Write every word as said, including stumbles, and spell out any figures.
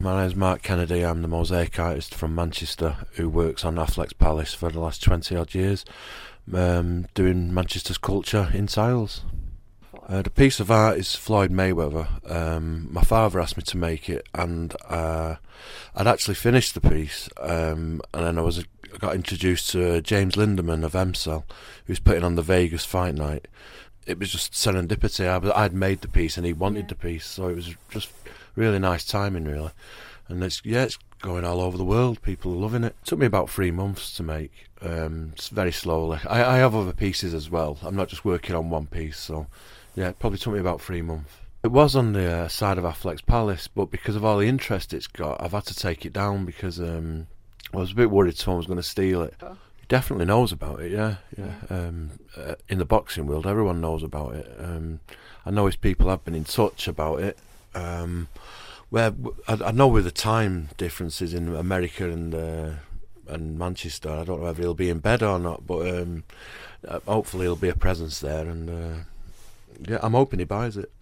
My name's Mark Kennedy. I'm the mosaic artist from Manchester who works on Affleck's Palace for the last twenty odd years, um, doing Manchester's culture in tiles. Uh, the piece of art is Floyd Mayweather. Um, my father asked me to make it, and uh, I'd actually finished the piece, um, and then I was I got introduced to uh, James Lindemann of M C E L, who's putting on the Vegas Fight Night. It was just serendipity. I, I'd made the piece, and he wanted yeah. the piece, so it was just really nice timing, really. And it's yeah, it's going all over the world. People are loving it. It took me about three months to make. Um, it's very slowly. I, I have other pieces as well. I'm not just working on one piece, so yeah, it probably took me about three months. It was on the uh, side of Affleck's Palace, but because of all the interest it's got, I've had to take it down because um, I was a bit worried someone was going to steal it. Oh. He definitely knows about it, yeah, yeah. Um, uh, in the boxing world, everyone knows about it. Um, I know his people have been in touch about it. Um, where I, I know with the time differences in America and uh, and Manchester, I don't know whether he'll be in bed or not, but um, hopefully he'll be a presence there, and uh, yeah, I'm hoping he buys it.